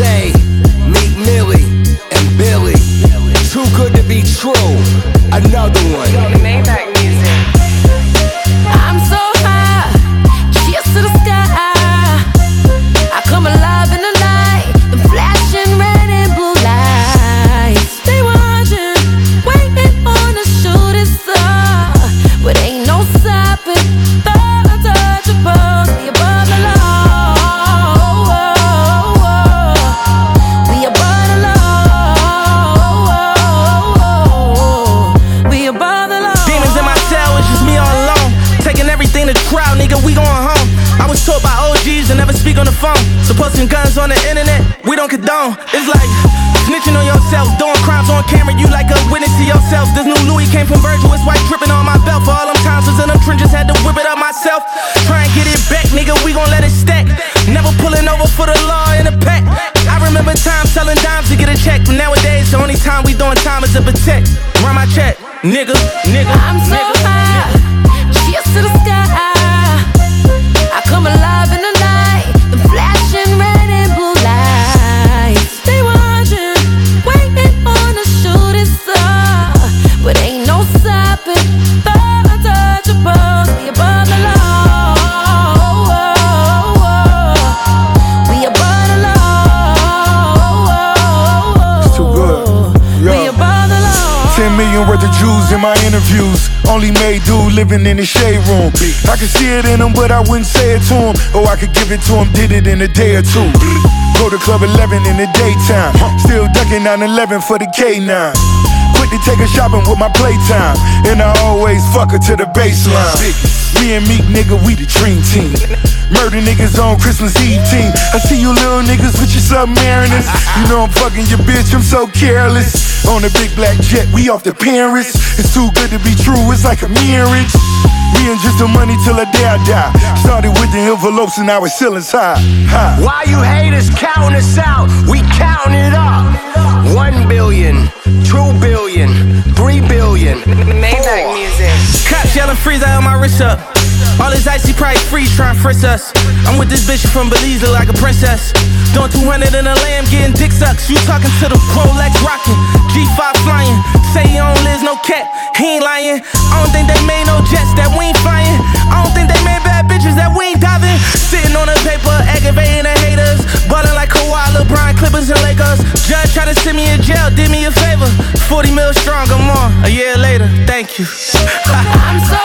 say, Meek Millie and Billy. Too good to be true. Another one. Maybach music. I'm so high, cheers to the sky. I come alive in the night, the flashing red and blue lights. They watching, waiting on the shooting star, but ain't no stopping. Thought untouchables, we above the law. We above the law. We above the law. Demons in my cell, it's just me all alone. Taking everything to trial, nigga, we going home. I was taught by OGs to never speak on the phone. So posting guns on the internet, we don't condone. It's like snitching on yourself, doing crimes on camera, you like a witness to yourself. This new Louis came from Virgil, it's white dripping on my belt. For all them times was in them trenches, had to whip it up myself. Try and get it back, nigga, we gon' let it stack. Never pulling over for the law in a pack. I remember times selling dimes to get a check, but nowadays the only time we doing time is to protect. Run my check, nigga. I'm so high, cheers to the sky. I come alive in the night, the flashing red and blue lights. They watching, waiting on the shooting star, but ain't no stopping. The untouchables, we above the law. We above the law. It's too good. We Yo. above the law. 10 million worth of Jews in my interviews. Only made dude living in the shade room. I could see it in him, but I wouldn't say it to him. Or I could give it to him, did it in a day or two. Go to Club 11 in the daytime. Still ducking 9/11 for the K9. Quick to take her shopping with my playtime. And I always fuck her to the baseline. Me and Meek, nigga, we the dream team. Murder niggas on Christmas Eve team. I see you little niggas with your submariners. You know I'm fucking your bitch, I'm so careless. On a big black jet, we off the Paris. It's too good to be true, it's like a marriage. Me and just the money till the day I die. Started with the envelopes and now it's ceilings high. Why you haters counting us out? We counting it up. 1 billion, 2 billion, 3 billion. Maybach music. Cops yelling freeze, I held my wrist up. All this icy probably freeze trying to frisk us. I'm with this bitch from Belize, look like a princess. Doing 200 in a lamb, getting dick sucks. You talking to the Rolex rocking, G5 flying. Say he don't live, no cat, he ain't lying. I don't think they made no jets that we ain't flying. I don't think they made bad bitches that we ain't diving. Sitting on the paper, aggravating the haters. Ballin' like Kawhi, LeBron, Clippers, and Lakers. Judge tried to send me in jail, did me a favor. 40 mil strong, I'm on, a year later, thank you. I'm so